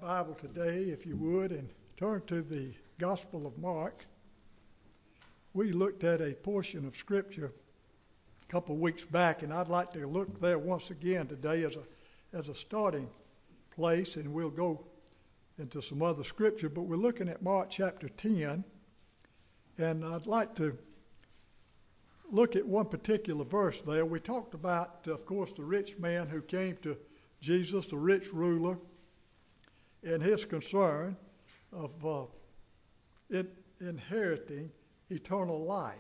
Bible today, if you would, and turn to the Gospel of Mark. We looked at a portion of Scripture a couple of weeks back, and I'd like to look there once again today as a starting place, and we'll go into some other Scripture, but we're looking at Mark chapter 10, and I'd like to look at one particular verse there. We talked about, of course, the rich man who came to Jesus, the rich ruler, and his concern of inheriting eternal life.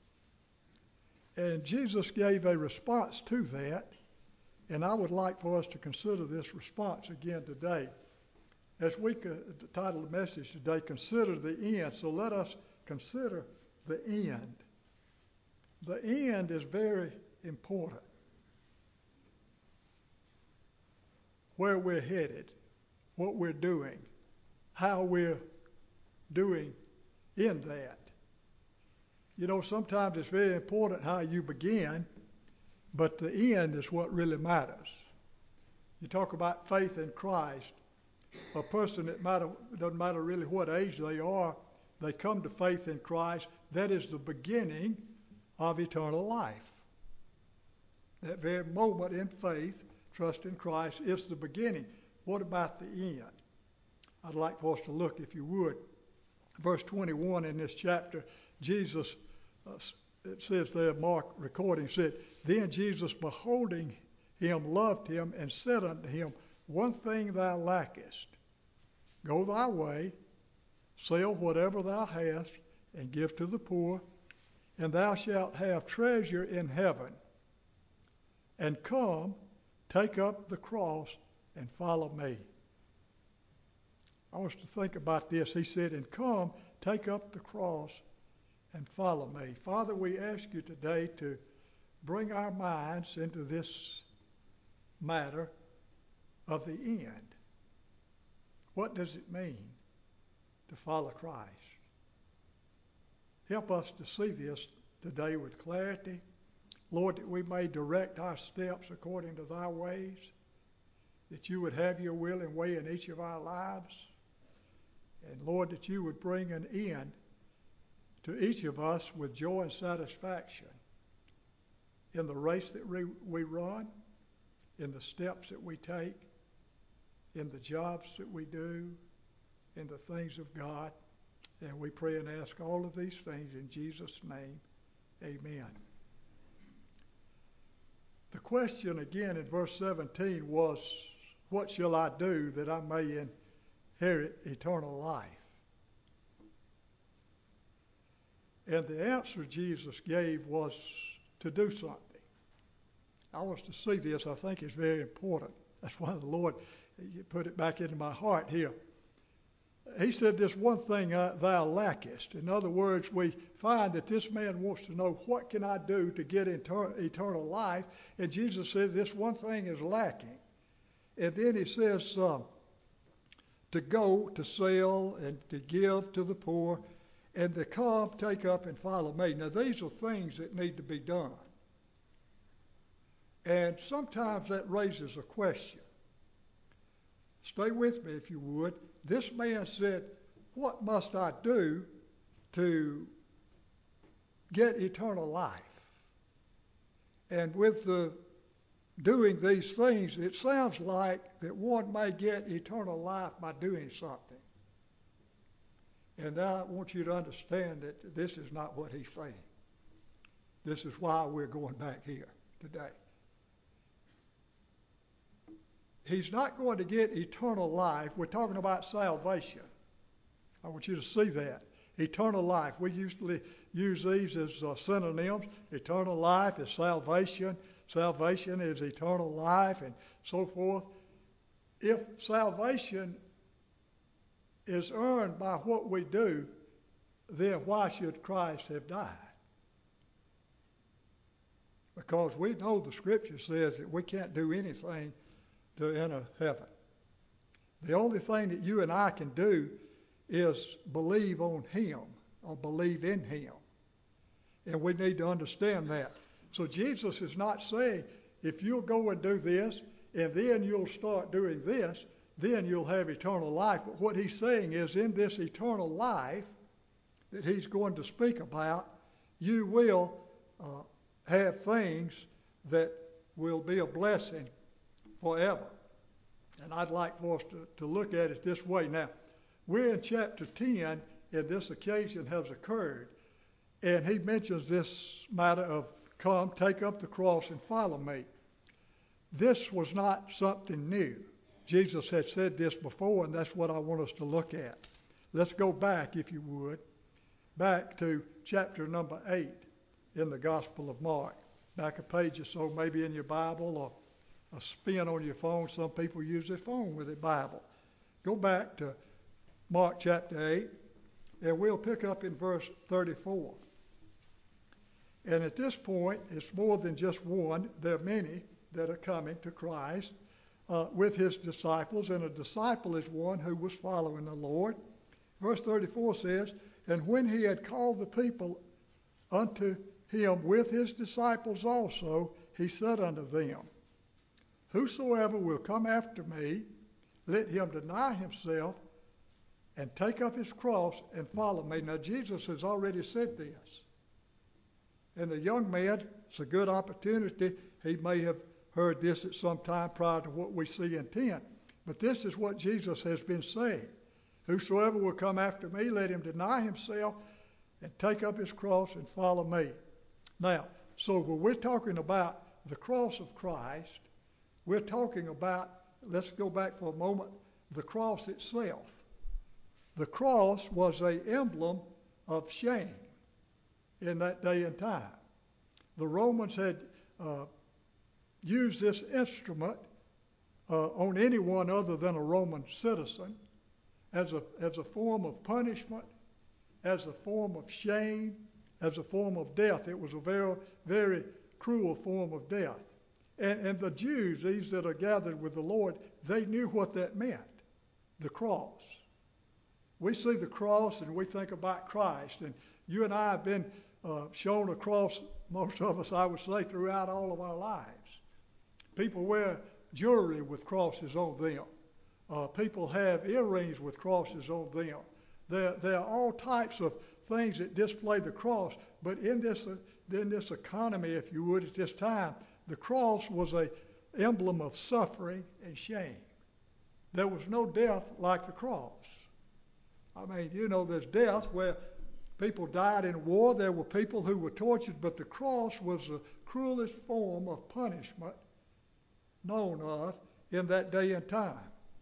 And Jesus gave a response to that, and I would like for us to consider this response again today. As we title the message today, Consider the End. So let us consider the end. The end is very important. Where we're headed, what we're doing, how we're doing in that. You know, sometimes it's very important how you begin, but the end is what really matters. You talk about faith in Christ. A person that doesn't matter really what age they are, they come to faith in Christ. That is the beginning of eternal life. That very moment in faith, trust in Christ, is the beginning. What about the end? I'd like for us to look, if you would, verse 21 in this chapter. Jesus, it says there, Mark recording said, Then Jesus, beholding him, loved him, and said unto him, One thing thou lackest. Go thy way, sell whatever thou hast, and give to the poor, and thou shalt have treasure in heaven. And come, take up the cross, and follow me. I want us to think about this. He said, and come, take up the cross, and follow me. Father, we ask you today to bring our minds into this matter of the end. What does it mean to follow Christ? Help us to see this today with clarity. Lord, that we may direct our steps according to thy ways, that you would have your will and way in each of our lives, and Lord, that you would bring an end to each of us with joy and satisfaction in the race that we run, in the steps that we take, in the jobs that we do, in the things of God. And we pray and ask all of these things in Jesus' name. Amen. The question again in verse 17 was, what shall I do that I may inherit eternal life? And the answer Jesus gave was to do something. I want us to see this. I think it's very important. That's why the Lord put it back into my heart here. He said, this one thing thou lackest. In other words, we find that this man wants to know, what can I do to get eternal life? And Jesus said, this one thing is lacking. And then he says, to go, to sell, and to give to the poor, and to come, take up, and follow me. Now, these are things that need to be done. And sometimes that raises a question. Stay with me, if you would. This man said, what must I do to get eternal life? And with the doing these things, it sounds like that one may get eternal life by doing something. And I want you to understand that this is not what he's saying. This is why we're going back here today. He's not going to get eternal life. We're talking about salvation. I want you to see that. Eternal life. We usually use these as synonyms. Eternal life is salvation. Salvation is eternal life, and so forth. If salvation is earned by what we do, then why should Christ have died? Because we know the Scripture says that we can't do anything to enter heaven. The only thing that you and I can do is believe on him or believe in him. And we need to understand that. So Jesus is not saying, if you'll go and do this, and then you'll start doing this, then you'll have eternal life. But what he's saying is, in this eternal life that he's going to speak about, you will have things that will be a blessing forever. And I'd like for us to look at it this way. Now, we're in chapter 10, and this occasion has occurred. And he mentions this matter of, come, take up the cross and follow me. This was not something new. Jesus had said this before, and that's what I want us to look at. Let's go back, if you would, back to chapter number 8 in the Gospel of Mark. Back a page or so, maybe in your Bible or a spin on your phone. Some people use their phone with their Bible. Go back to Mark chapter 8, and we'll pick up in verse 34. And at this point, it's more than just one. There are many that are coming to Christ with his disciples, and a disciple is one who was following the Lord. Verse 34 says, and when he had called the people unto him with his disciples also, he said unto them, whosoever will come after me, let him deny himself and take up his cross and follow me. Now, Jesus has already said this. And the young man, it's a good opportunity. He may have heard this at some time prior to what we see in 10. But this is what Jesus has been saying. Whosoever will come after me, let him deny himself and take up his cross and follow me. Now, so when we're talking about the cross of Christ, we're talking about, let's go back for a moment, the cross itself. The cross was an emblem of shame in that day and time. The Romans had used this instrument on anyone other than a Roman citizen as a form of punishment, as a form of shame, as a form of death. It was a very, very cruel form of death. And the Jews, these that are gathered with the Lord, they knew what that meant, the cross. We see the cross and we think about Christ. And you and I have been shown a cross, most of us, I would say, throughout all of our lives. People wear jewelry with crosses on them. People have earrings with crosses on them. There are all types of things that display the cross. But in this economy, if you would, at this time, the cross was an emblem of suffering and shame. There was no death like the cross. I mean, you know, there's death where people died in war. There were people who were tortured, but the cross was the cruelest form of punishment known of in that day and time.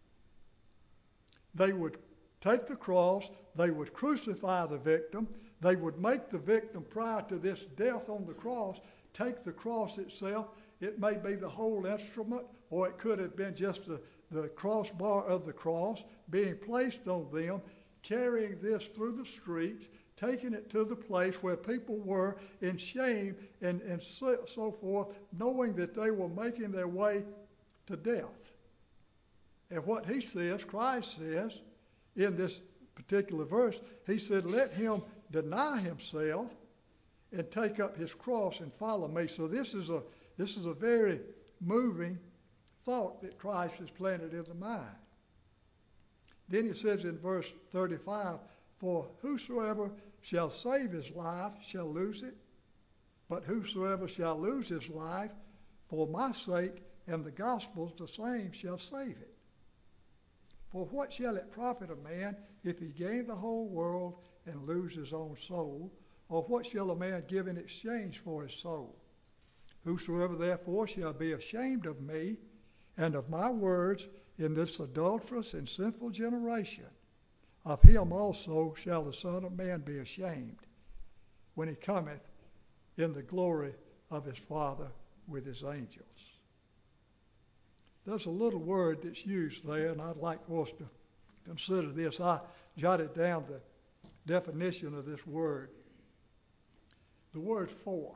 They would take the cross, they would crucify the victim, they would make the victim prior to this death on the cross take the cross itself. It may be the whole instrument, or it could have been just the crossbar of the cross being placed on them, carrying this through the streets, taking it to the place where people were in shame and so forth, knowing that they were making their way to death. And what he says, Christ says, in this particular verse, he said, let him deny himself and take up his cross and follow me. So this is a very moving thought that Christ has planted in the mind. Then he says in verse 35, for whosoever shall save his life shall lose it, but whosoever shall lose his life for my sake and the gospel's, the same shall save it. For what shall it profit a man if he gain the whole world and lose his own soul? Or what shall a man give in exchange for his soul? Whosoever therefore shall be ashamed of me and of my words in this adulterous and sinful generation, of him also shall the Son of Man be ashamed when he cometh in the glory of his Father with his angels. There's a little word that's used there, and I'd like for us to consider this. I jotted down the definition of this word. The word for.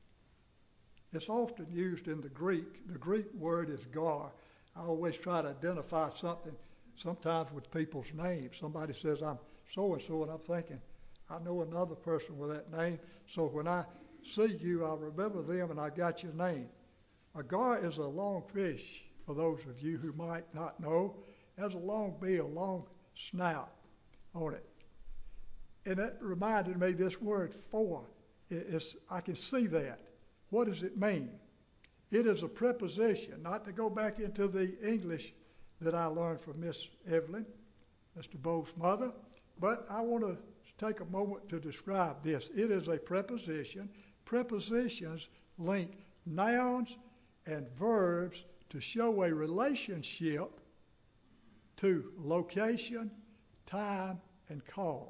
It's often used in the Greek. The Greek word is gar. I always try to identify something sometimes with people's names. Somebody says, I'm so-and-so, and I'm thinking, I know another person with that name. So when I see you, I'll remember them, and I got your name. A gar is a long fish, for those of you who might not know. has a long bill, long snout on it. And that reminded me, this word for, I can see that. What does it mean? It is a preposition, not to go back into the English that I learned from Miss Evelyn, Mr. Bo's mother, but I want to take a moment to describe this. It is a preposition. Prepositions link nouns and verbs to show a relationship to location, time, and cause.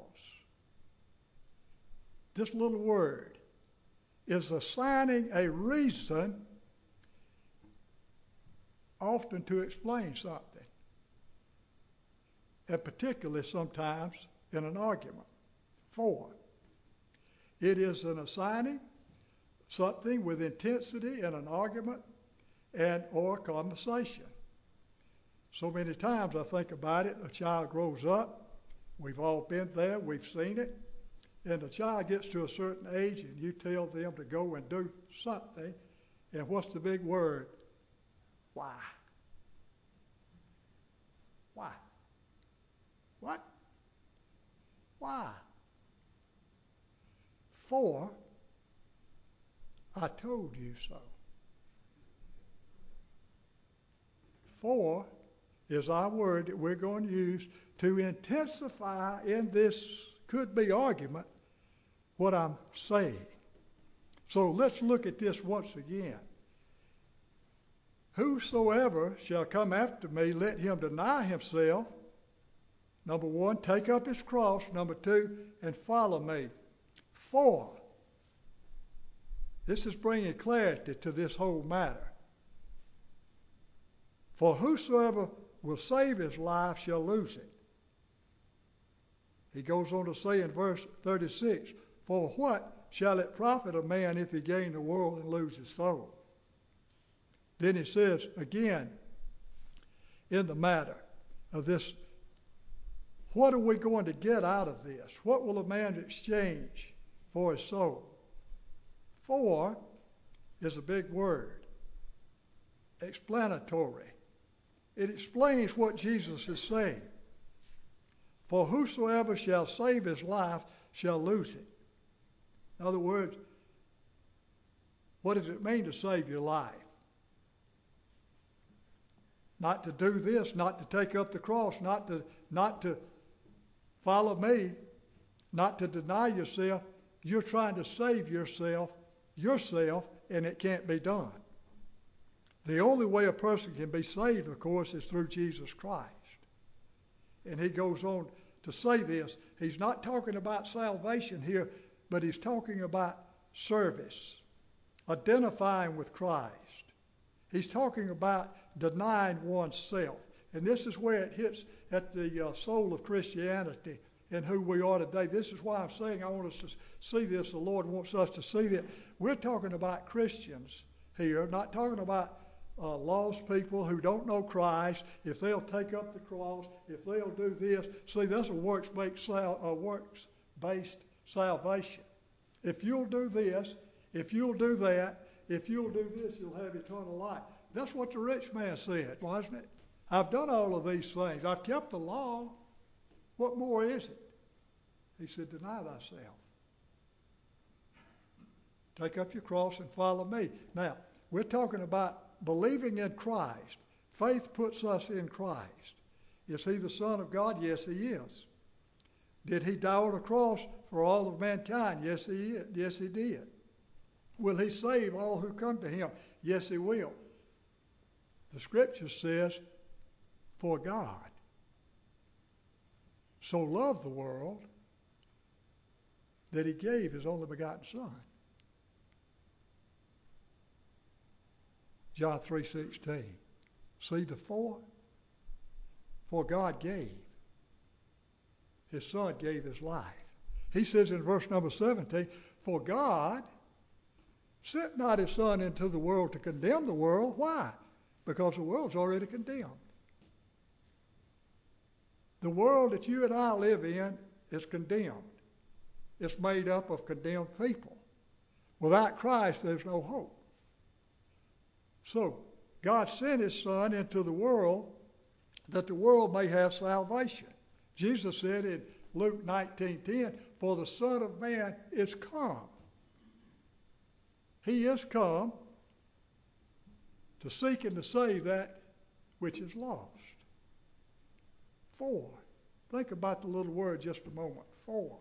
This little word is assigning a reason, often to explain something, and particularly sometimes in an argument. For, it is an assigning something with intensity in an argument and or conversation. So many times I think about it, a child grows up, we've all been there, we've seen it, and the child gets to a certain age and you tell them to go and do something, and what's the big word? Why? Why? What? Why? For, I told you so. For is our word that we're going to use to intensify in this could-be argument what I'm saying. So let's look at this once again. Whosoever shall come after me, let him deny himself. Number one, take up his cross. Number two, and follow me. For, this is bringing clarity to this whole matter. For whosoever will save his life shall lose it. He goes on to say in verse 36, for what shall it profit a man if he gain the world and lose his soul? Then he says again, in the matter of this, what are we going to get out of this? What will a man exchange for his soul? For is a big word, explanatory. It explains what Jesus is saying. For whosoever shall save his life shall lose it. In other words, what does it mean to save your life? Not to do this, not to take up the cross, not to follow me, not to deny yourself. You're trying to save yourself, and it can't be done. The only way a person can be saved, of course, is through Jesus Christ. And he goes on to say this. He's not talking about salvation here, but he's talking about service, identifying with Christ. He's talking about denying oneself. And this is where it hits at the soul of Christianity and who we are today. This is why I'm saying I want us to see this. The Lord wants us to see that. We're talking about Christians here, not talking about lost people who don't know Christ. If they'll take up the cross, if they'll do this. See, that's a works-based salvation. If you'll do this, if you'll do that, if you'll do this, you'll have eternal life. That's what the rich man said, wasn't it? I've done all of these things. I've kept the law. What more is it? He said, deny thyself. Take up your cross and follow me. Now, we're talking about believing in Christ. Faith puts us in Christ. Is he the Son of God? Yes, he is. Did he die on a cross for all of mankind? Yes, he is. Yes, he did. Will he save all who come to him? Yes, he will. The scripture says, for God so loved the world that he gave his only begotten Son. John 3:16. See the for? For God gave. His Son gave his life. He says in verse number 17, for God sent not his Son into the world to condemn the world. Why? Because the world's already condemned. The world that you and I live in is condemned. It's made up of condemned people. Without Christ, there's no hope. So, God sent his Son into the world that the world may have salvation. Jesus said in Luke 19:10, for the Son of Man is come. He is come to seek and to save that which is lost. For. Think about the little word just a moment. For.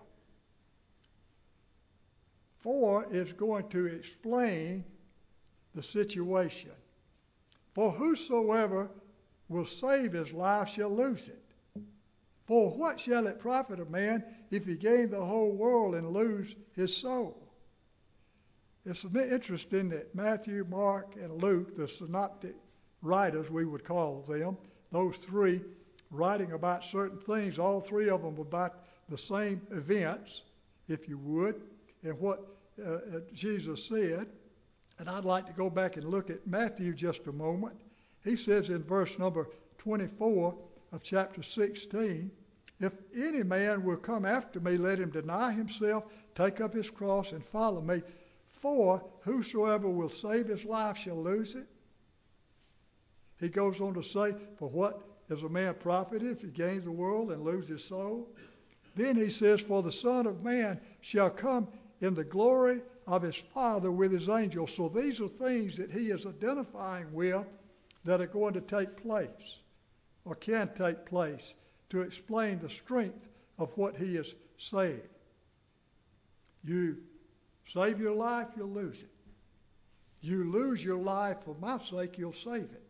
For is going to explain the situation. For whosoever will save his life shall lose it. For what shall it profit a man if he gain the whole world and lose his soul? It's interesting that Matthew, Mark, and Luke, the synoptic writers, we would call them, those three writing about certain things, all three of them about the same events, if you would, and what Jesus said. And I'd like to go back and look at Matthew just a moment. He says in verse number 24 of chapter 16, if any man will come after me, let him deny himself, take up his cross, and follow me. For whosoever will save his life shall lose it. He goes on to say, for what is a man profited if he gains the world and lose his soul? Then he says, for the Son of Man shall come in the glory of his Father with his angels. So these are things that he is identifying with that are going to take place or can take place to explain the strength of what he is saying. You save your life, you'll lose it. You lose your life for my sake, you'll save it.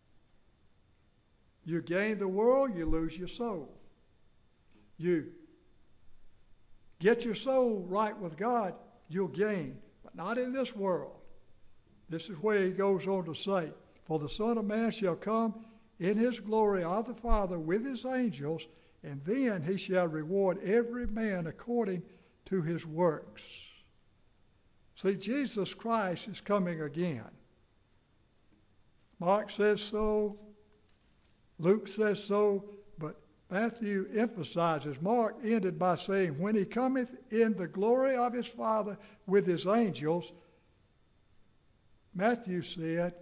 You gain the world, you lose your soul. You get your soul right with God, you'll gain, but not in this world. This is where he goes on to say, for the Son of Man shall come in his glory of the Father with his angels, and then he shall reward every man according to his works. See, Jesus Christ is coming again. Mark says so, Luke says so, but Matthew emphasizes. Mark ended by saying, when he cometh in the glory of his Father with his angels. Matthew said,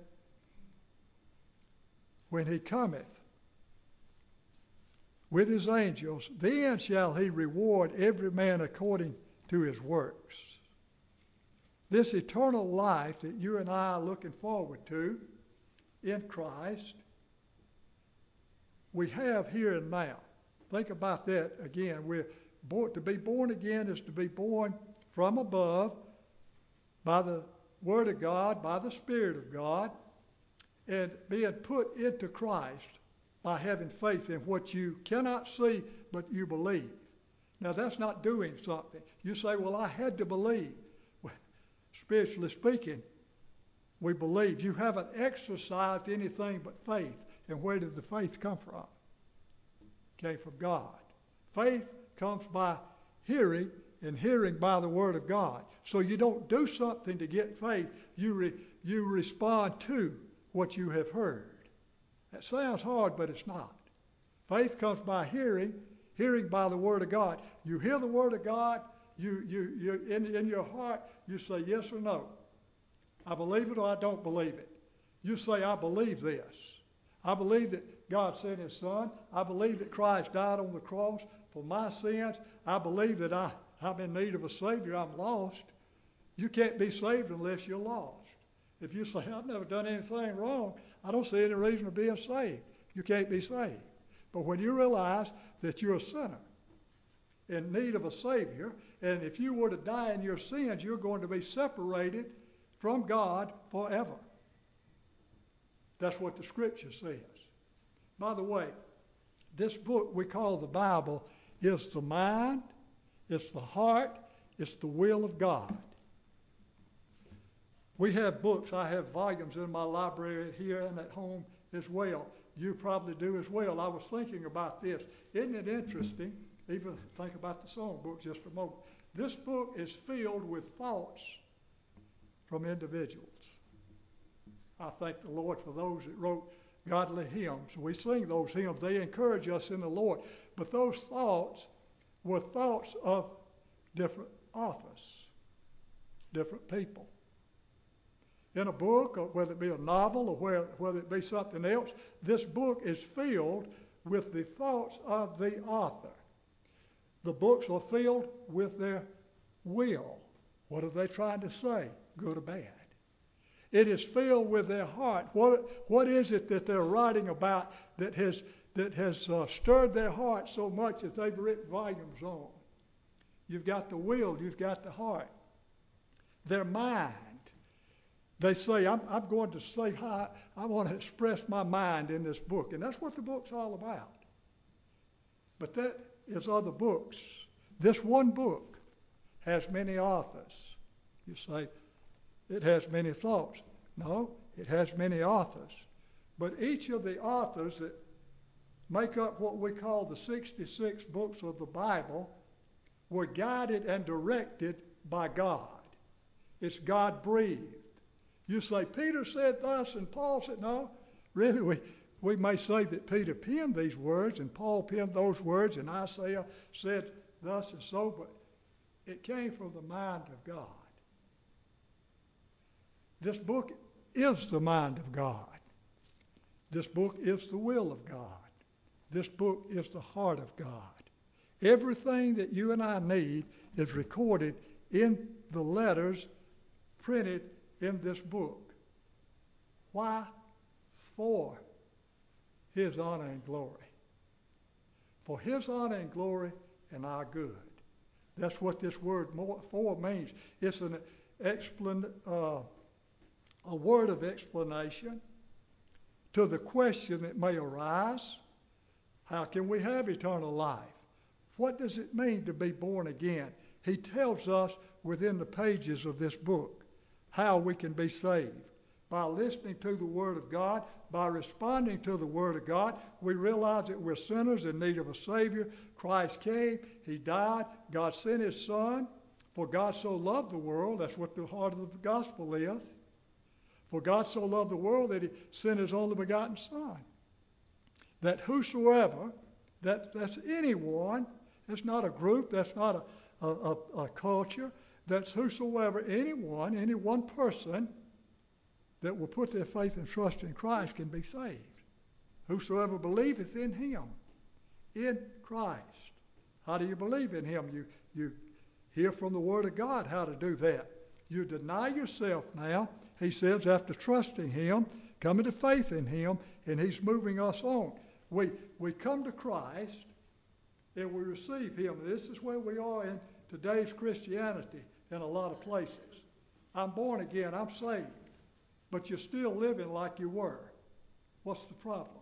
when he cometh with his angels, then shall he reward every man according to his works. This eternal life that you and I are looking forward to in Christ, we have here and now. Think about that again. To be born again is to be born from above by the Word of God, by the Spirit of God, and being put into Christ by having faith in what you cannot see but you believe. Now that's not doing something. You say, well, I had to believe. Well, spiritually speaking, we believe. You haven't exercised anything but faith. And where did the faith come from? It came from God. Faith comes by hearing, and hearing by the Word of God. So you don't do something to get faith. You respond to what you have heard. That sounds hard, but it's not. Faith comes by hearing, hearing by the Word of God. You hear the Word of God, you in your heart, you say yes or no. I believe it or I don't believe it. You say, I believe this. I believe that God sent his Son. I believe that Christ died on the cross for my sins. I believe that I'm in need of a Savior. I'm lost. You can't be saved unless you're lost. If you say, I've never done anything wrong, I don't see any reason of being saved. You can't be saved. But when you realize that you're a sinner in need of a Savior, and if you were to die in your sins, you're going to be separated from God forever. That's what the Scripture says. By the way, this book we call the Bible is the mind, it's the heart, it's the will of God. We have books. I have volumes in my library here and at home as well. You probably do as well. I was thinking about this. Isn't it interesting? Even think about the songbook just a moment. This book is filled with thoughts from individuals. I thank the Lord for those that wrote godly hymns. We sing those hymns. They encourage us in the Lord. But those thoughts were thoughts of different authors, different people. in a book, or whether it be a novel, or whether it be something else, this book is filled with the thoughts of the author. The books are filled with their will. What are they trying to say, good or bad? It is filled with their heart. What is it that they're writing about that has stirred their heart so much that they've written volumes on? You've got the will, you've got the heart. Their mind. They say, I'm going to say how I want to express my mind in this book. And that's what the book's all about. But that is other books. This one book has many authors. You say, it has many thoughts. No, it has many authors. But each of the authors that make up what we call the 66 books of the Bible were guided and directed by God. It's God-breathed. You say, Peter said thus and Paul said, no. Really, we may say that Peter penned these words and Paul penned those words and Isaiah said thus and so, but it came from the mind of God. This book is the mind of God. This book is the will of God. This book is the heart of God. Everything that you and I need is recorded in the letters printed in this book. Why? For His honor and glory. For His honor and glory and our good. That's what this word for means. It's a word of explanation to the question that may arise. How can we have eternal life? What does it mean to be born again? He tells us within the pages of this book how we can be saved. By listening to the Word of God, by responding to the Word of God, we realize that we're sinners in need of a Savior. Christ came, He died, God sent His Son. For God so loved the world, that's what the heart of the gospel is. For God so loved the world that He sent His only begotten Son. That whosoever, that's anyone, that's not a group, that's not a culture, that's whosoever, anyone, any one person that will put their faith and trust in Christ can be saved. Whosoever believeth in Him, in Christ. How do you believe in Him? You hear from the Word of God how to do that. You deny yourself now, He says, after trusting Him, coming to faith in Him, and He's moving us on. We come to Christ and we receive Him. This is where we are in today's Christianity in a lot of places. I'm born again, I'm saved, but you're still living like you were. What's the problem?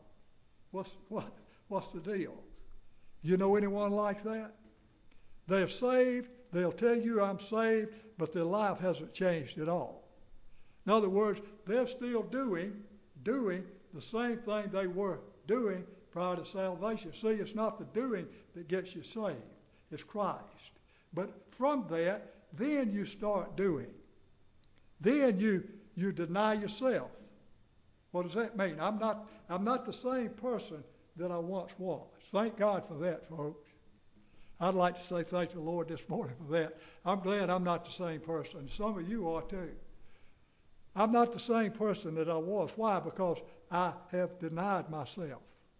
What's the deal? You know anyone like that? They're saved, they'll tell you I'm saved, but their life hasn't changed at all. In other words, they're still doing the same thing they were doing prior to salvation. See, it's not the doing that gets you saved. It's Christ. But from that, then you start doing. Then you deny yourself. What does that mean? I'm not the same person that I once was. Thank God for that, folks. I'd like to say thank the Lord this morning for that. I'm glad I'm not the same person. Some of you are too. I'm not the same person that I was. Why? Because I have denied myself.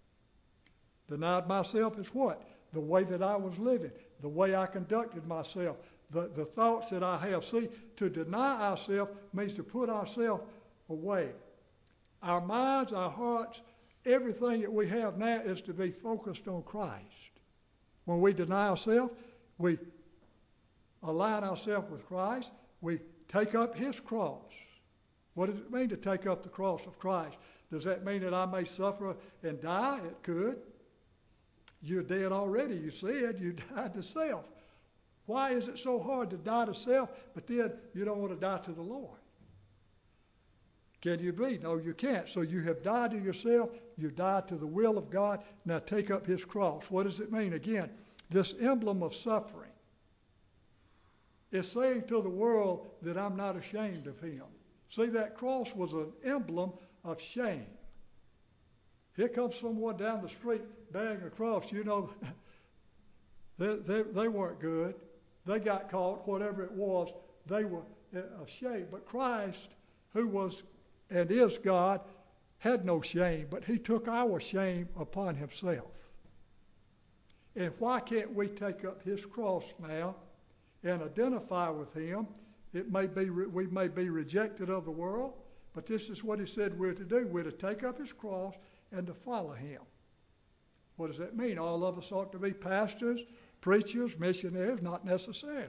Denied myself is what? The way that I was living, the way I conducted myself, the thoughts that I have. See, to deny ourselves means to put ourselves away. Our minds, our hearts, everything that we have now is to be focused on Christ. When we deny ourselves, we align ourselves with Christ. We take up His cross. What does it mean to take up the cross of Christ? Does that mean that I may suffer and die? It could. You're dead already, you said. You died to self. Why is it so hard to die to self, but then you don't want to die to the Lord? Can you be? No, you can't. So you have died to yourself. You died to the will of God. Now take up His cross. What does it mean? Again, this emblem of suffering is saying to the world that I'm not ashamed of Him. See, that cross was an emblem of shame. Here comes someone down the street bearing a cross. You know, they weren't good. They got caught, whatever it was. They were ashamed. But Christ, who was and is God, had no shame, but he took our shame upon himself. And why can't we take up his cross now and identify with him? It may be we may be rejected of the world, but this is what he said we're to do. We're to take up his cross and to follow him. What does that mean? All of us ought to be pastors, preachers, missionaries? Not necessarily.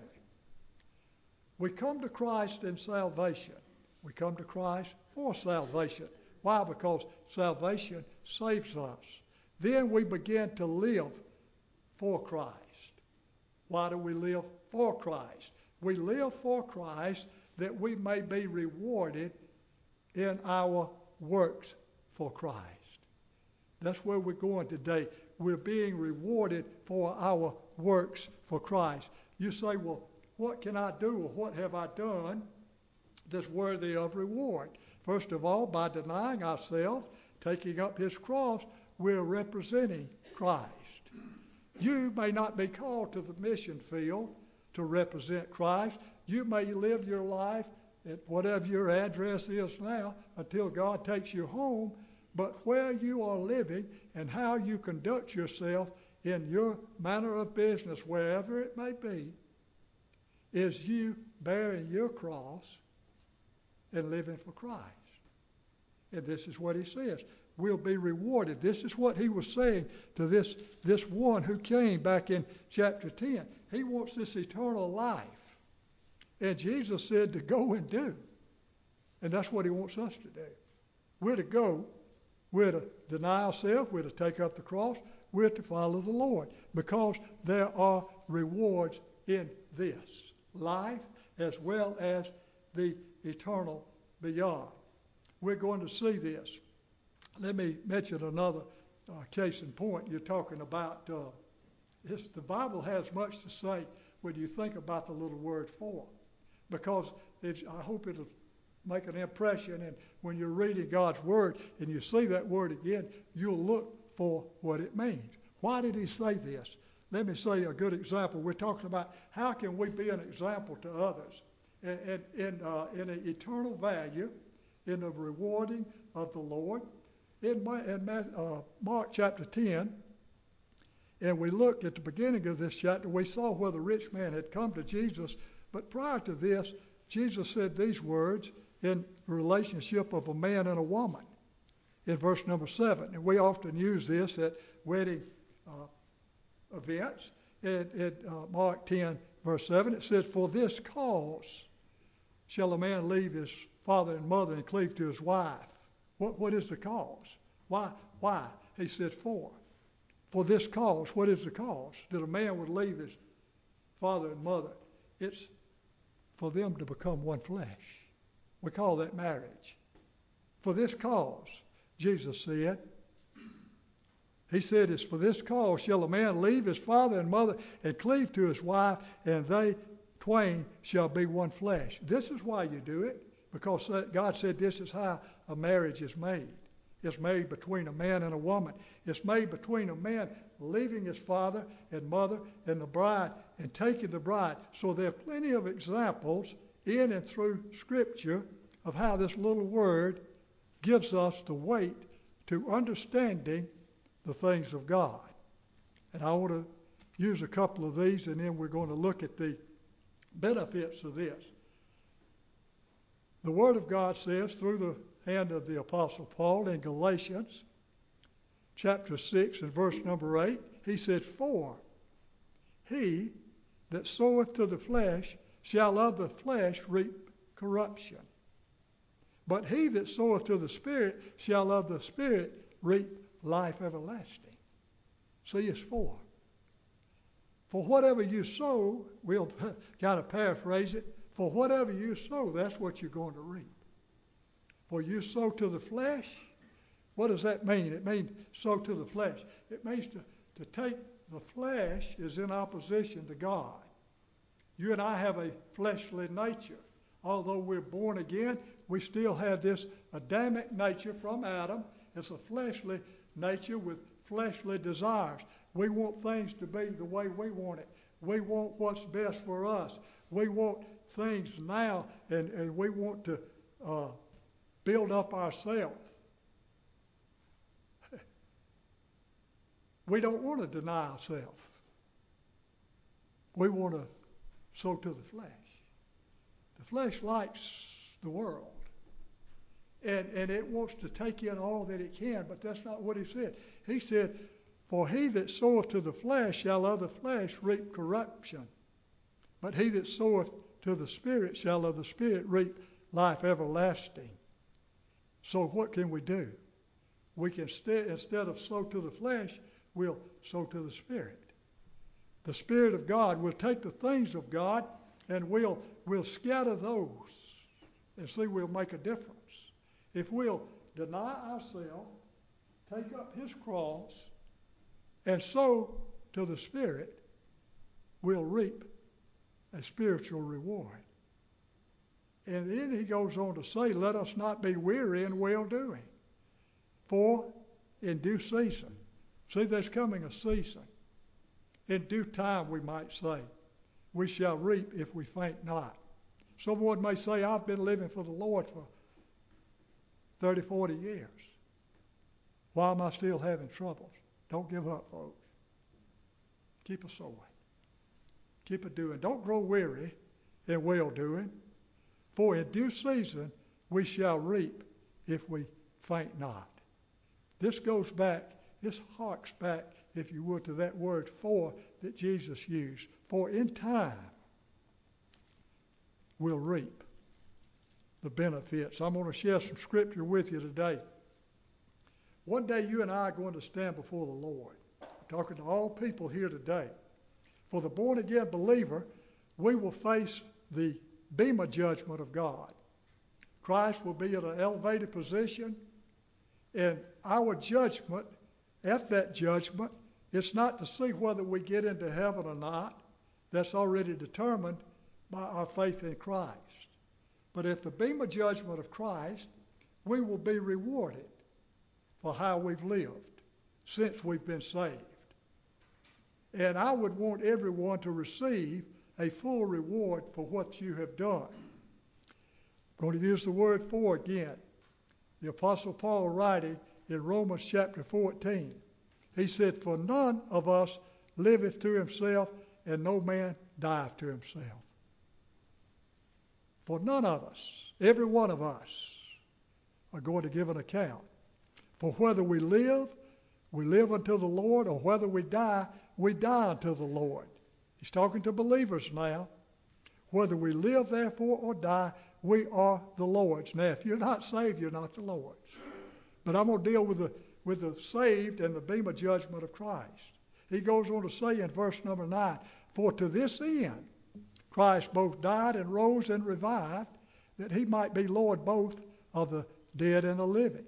We come to Christ in salvation. We come to Christ for salvation. Why? Because salvation saves us. Then we begin to live for Christ. Why do we live for Christ? We live for Christ that we may be rewarded in our works for Christ. That's where we're going today. We're being rewarded for our works for Christ. You say, well, what can I do or what have I done that's worthy of reward? First of all, by denying ourselves, taking up his cross, we're representing Christ. You may not be called to the mission field to represent Christ. You may live your life at whatever your address is now until God takes you home. But where you are living and how you conduct yourself in your manner of business, wherever it may be, is you bearing your cross and living for Christ. And this is what he says. We'll be rewarded. This is what he was saying to this one who came back in chapter 10. He wants this eternal life. And Jesus said to go and do. And that's what he wants us to do. We're to go. We're to deny ourselves. We're to take up the cross. We're to follow the Lord. Because there are rewards in this life as well as the eternal beyond. We're going to see this. Let me mention another case in point. You're talking about, the Bible has much to say when you think about the little word for. Because I hope it'll make an impression, and when you're reading God's word and you see that word again, you'll look for what it means. Why did he say this? Let me say a good example. We're talking about how can we be an example to others in an eternal value, in the rewarding of the Lord. In Mark chapter 10, and we looked at the beginning of this chapter, we saw where the rich man had come to Jesus. But prior to this, Jesus said these words in the relationship of a man and a woman in verse number 7. And we often use this at wedding events. In Mark 10, verse 7, it says, "For this cause shall a man leave his father and mother and cleave to his wife." What is the cause? Why? He said for. For this cause. What is the cause? That a man would leave his father and mother. It's for them to become one flesh. We call that marriage. For this cause, Jesus said. He said, it's for this cause shall a man leave his father and mother and cleave to his wife, and they twain shall be one flesh. This is why you do it. Because God said this is how a marriage is made. It's made between a man and a woman. It's made between a man leaving his father and mother and the bride and taking the bride. So there are plenty of examples in and through Scripture of how this little word gives us the weight to understanding the things of God. And I want to use a couple of these, and then we're going to look at the benefits of this. The Word of God says, through the hand of the Apostle Paul in Galatians chapter 6 and verse number 8, he said, "For he that soweth to the flesh shall of the flesh reap corruption. But he that soweth to the Spirit shall of the Spirit reap life everlasting." See, it's for. For whatever you sow, we'll got to paraphrase it, for whatever you sow, that's what you're going to reap. For you sow to the flesh, what does that mean? It means sow to the flesh. It means to take the flesh is in opposition to God. You and I have a fleshly nature. Although we're born again, we still have this Adamic nature from Adam. It's a fleshly nature with fleshly desires. We want things to be the way we want it. We want what's best for us. We want things now, and we want to build up ourselves. We don't want to deny ourselves. We want to sow to the flesh. The flesh likes the world. And it wants to take in all that it can, but that's not what he said. He said, for he that soweth to the flesh shall of the flesh reap corruption. But he that soweth to the Spirit shall of the Spirit reap life everlasting. So what can we do? We can, instead of sow to the flesh, we'll sow to the Spirit. The Spirit of God will take the things of God and we'll scatter those and see we'll make a difference. If we'll deny ourselves, take up his cross, and sow to the Spirit, we'll reap a spiritual reward. And then he goes on to say, let us not be weary in well-doing, for in due season. See, there's coming a season. In due time, we might say, we shall reap if we faint not. Someone may say, I've been living for the Lord for 30, 40 years. Why am I still having troubles? Don't give up, folks. Keep a sowing. Keep a doing. Don't grow weary in well-doing, for in due season we shall reap if we faint not. This goes back, this harks back, if you would, to that word for that Jesus used. For in time we'll reap the benefits. I'm going to share some scripture with you today. One day you and I are going to stand before the Lord. I'm talking to all people here today. For the born-again believer, we will face the bema judgment of God. Christ will be at an elevated position, and our judgment, at that judgment, it's not to see whether we get into heaven or not. That's already determined by our faith in Christ. But at the bema judgment of Christ, we will be rewarded for how we've lived since we've been saved. And I would want everyone to receive a full reward for what you have done. I'm going to use the word for again. The Apostle Paul writing in Romans chapter 14. He said, for none of us liveth to himself, and no man dieth to himself. For none of us, every one of us, are going to give an account. For whether we live unto the Lord, or whether we die unto the Lord. He's talking to believers now. Whether we live, therefore, or die, we are the Lord's. Now, if you're not saved, you're not the Lord's. But I'm going to deal with the saved and the bema judgment of Christ. He goes on to say in verse number 9, for to this end Christ both died and rose and revived, that he might be Lord both of the dead and the living.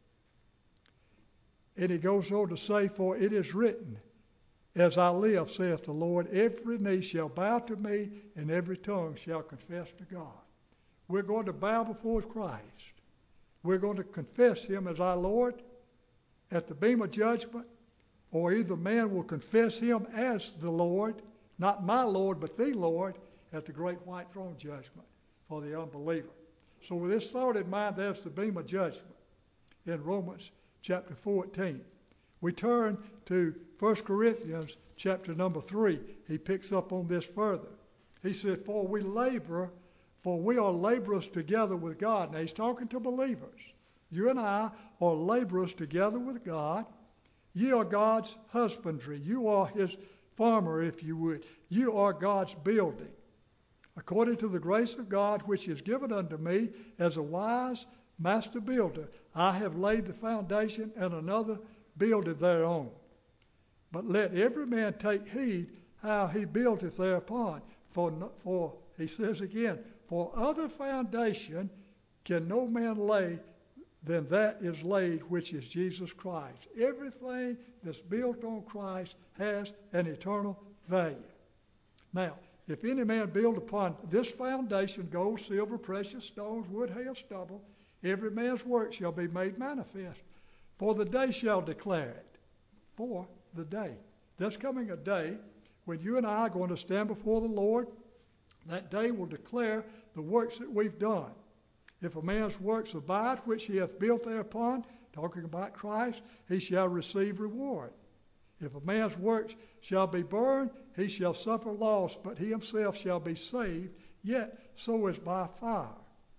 And he goes on to say, for it is written, as I live, saith the Lord, every knee shall bow to me, and every tongue shall confess to God. We're going to bow before Christ. We're going to confess him as our Lord at the bema judgment, or either man will confess him as the Lord, not my Lord, but the Lord, at the great white throne judgment for the unbeliever. So with this thought in mind, there's the bema judgment in Romans chapter 14. We turn to 1 Corinthians chapter number 3. He picks up on this further. He said, for we are laborers together with God. Now he's talking to believers. You and I are laborers together with God. Ye are God's husbandry. You are his farmer, if you would. You are God's building. According to the grace of God, which is given unto me as a wise master builder, I have laid the foundation, and another buildeth thereon. But let every man take heed how he buildeth thereupon. For he says again, for other foundation can no man lay than that is laid, which is Jesus Christ. Everything that's built on Christ has an eternal value. Now, if any man build upon this foundation, gold, silver, precious stones, wood, hail, stubble, every man's work shall be made manifest. For the day shall declare it. For the day. There's coming a day when you and I are going to stand before the Lord. That day will declare the works that we've done. If a man's works abide, which he hath built thereupon, talking about Christ, he shall receive reward. If a man's works shall be burned, he shall suffer loss, but he himself shall be saved, yet so as by fire.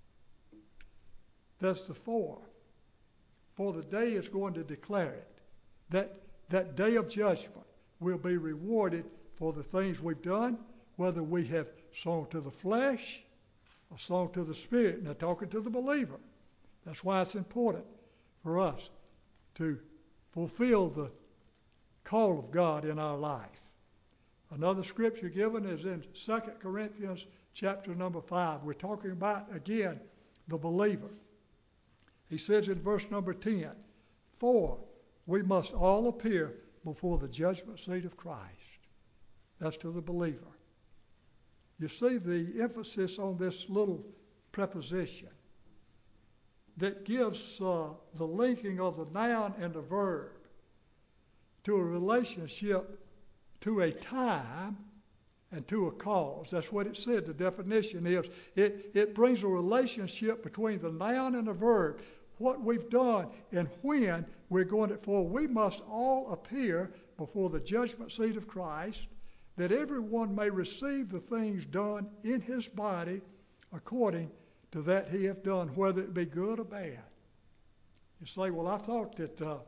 That's the for. For the day is going to declare it. That day of judgment will be rewarded for the things we've done, whether we have sown to the flesh or sown to the Spirit. Now, talking to the believer. That's why it's important for us to fulfill the call of God in our life. Another scripture given is in 2 Corinthians chapter number 5. We're talking about, again, the believer. He says in verse number 10, "For we must all appear before the judgment seat of Christ." That's to the believer. You see the emphasis on this little preposition that gives the linking of the noun and the verb to a relationship, to a time, and to a cause. That's what it said. The definition is it brings a relationship between the noun and the verb, what we've done and when we're going to. For we must all appear before the judgment seat of Christ, that everyone may receive the things done in his body according to that he hath done, whether it be good or bad. You say, well, I thought that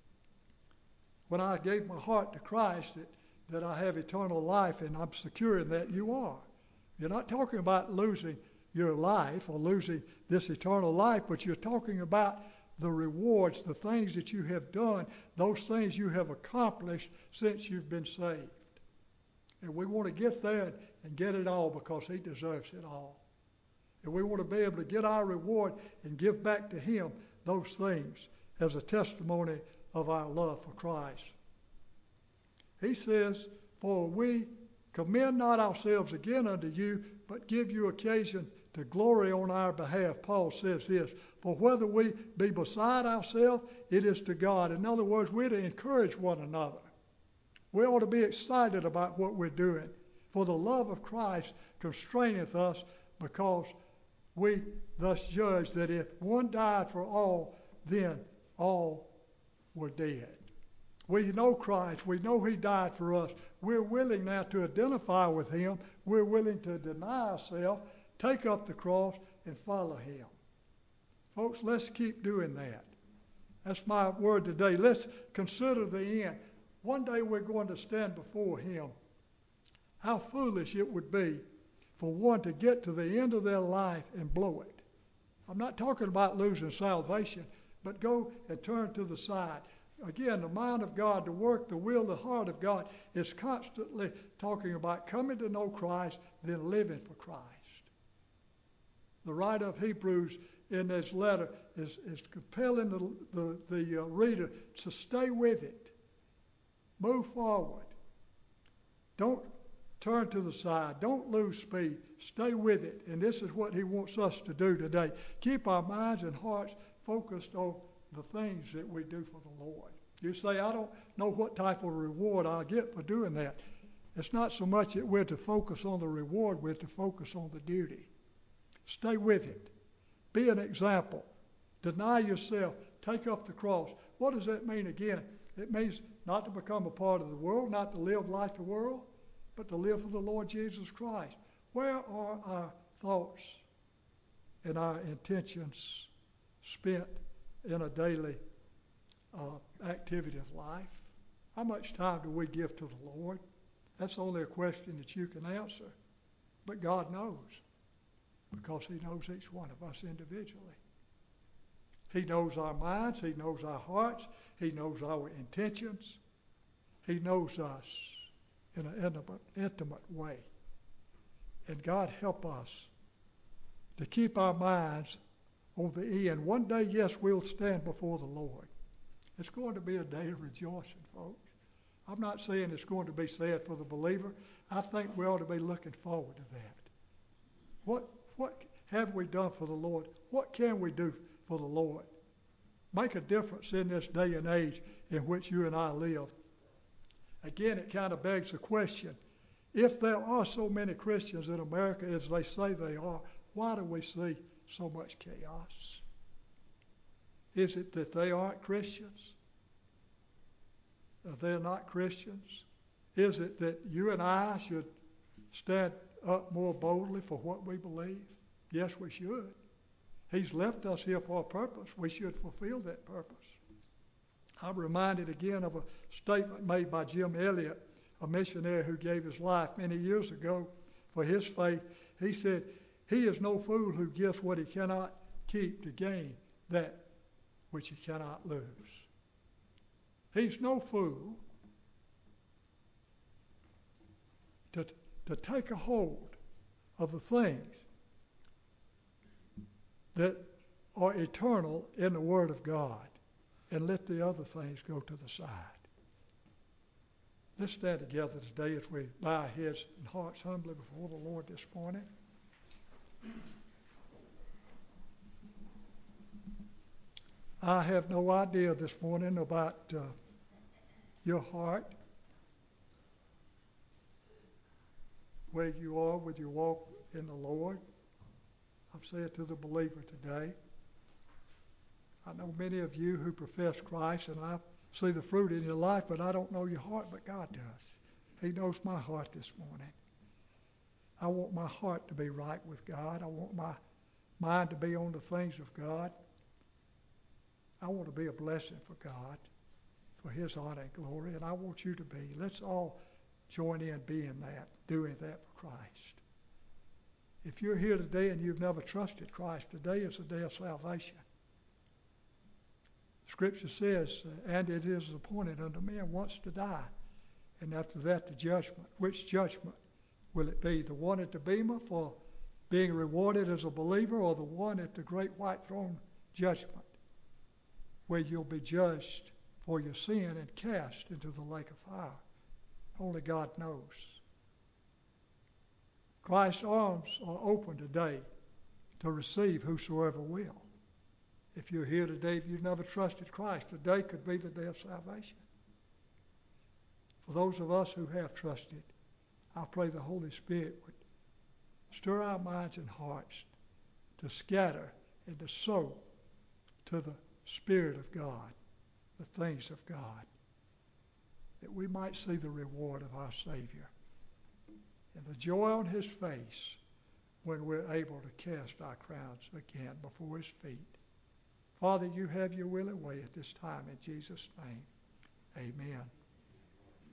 when I gave my heart to Christ that I have eternal life, and I'm secure in that. You are. You're not talking about losing your life or losing this eternal life, but you're talking about the rewards, the things that you have done, those things you have accomplished since you've been saved. And we want to get there and get it all because he deserves it all. And we want to be able to get our reward and give back to him those things as a testimony of our love for Christ. He says, "For we commend not ourselves again unto you, but give you occasion to glory on our behalf." Paul says this, "For whether we be beside ourselves, it is to God." In other words, we're to encourage one another. We ought to be excited about what we're doing. For the love of Christ constraineth us, because we thus judge that if one died for all, then all were dead. We know Christ. We know he died for us. We're willing now to identify with him. We're willing to deny ourselves, take up the cross, and follow him. Folks, let's keep doing that. That's my word today. Let's consider the end. One day we're going to stand before him. How foolish it would be for one to get to the end of their life and blow it. I'm not talking about losing salvation, but go and turn to the side. Again, the mind of God, the work, the will, the heart of God is constantly talking about coming to know Christ, then living for Christ. The writer of Hebrews in this letter is compelling the reader to stay with it. Move forward. Don't turn to the side. Don't lose speed. Stay with it. And this is what he wants us to do today. Keep our minds and hearts focused on the things that we do for the Lord. You say, I don't know what type of reward I'll get for doing that. It's not so much that we're to focus on the reward, we're to focus on the duty. Stay with it. Be an example. Deny yourself. Take up the cross. What does that mean again? It means not to become a part of the world, not to live like the world, but to live for the Lord Jesus Christ. Where are our thoughts and our intentions spent in a daily activity of life? How much time do we give to the Lord? That's only a question that you can answer. But God knows, because he knows each one of us individually. He knows our minds. He knows our hearts. He knows our intentions. He knows us in an intimate way. And God help us to keep our minds on the end. One day, yes, we'll stand before the Lord. It's going to be a day of rejoicing, folks. I'm not saying it's going to be sad for the believer. I think we ought to be looking forward to that. What have we done for the Lord? What can we do for the Lord? Make a difference in this day and age in which you and I live. Again, it kind of begs the question, if there are so many Christians in America as they say they are, why do we see so much chaos? Is it that they aren't Christians? They're not Christians? Is it that you and I should stand up more boldly for what we believe? Yes, we should. He's left us here for a purpose. We should fulfill that purpose. I'm reminded again of a statement made by Jim Elliot, a missionary who gave his life many years ago for his faith. He said, "He is no fool who gives what he cannot keep to gain that which he cannot lose." He's no fool to take a hold of the things that are eternal in the Word of God and let the other things go to the side. Let's stand together today as we bow our heads and hearts humbly before the Lord this morning. I have no idea this morning about your heart, where you are with your walk in the Lord. I'm saying to the believer today, I know many of you who profess Christ, and I see the fruit in your life, but I don't know your heart, but God does. He knows my heart this morning. I want my heart to be right with God. I want my mind to be on the things of God. I want to be a blessing for God, for His honor and glory, and I want you to be. Let's all join in being that, doing that for Christ. If you're here today and you've never trusted Christ, today is the day of salvation. Scripture says, and it is appointed unto man once to die, and after that the judgment. Which judgment will it be? The one at the bema for being rewarded as a believer, or the one at the great white throne judgment, where you'll be judged for your sin and cast into the lake of fire? Only God knows. Christ's arms are open today to receive whosoever will. If you're here today, if you've never trusted Christ, today could be the day of salvation. For those of us who have trusted, I pray the Holy Spirit would stir our minds and hearts to scatter and to sow to the Spirit of God, the things of God, that we might see the reward of our Savior and the joy on His face when we're able to cast our crowns again before His feet. Father, you have your will and way at this time. In Jesus' name, amen.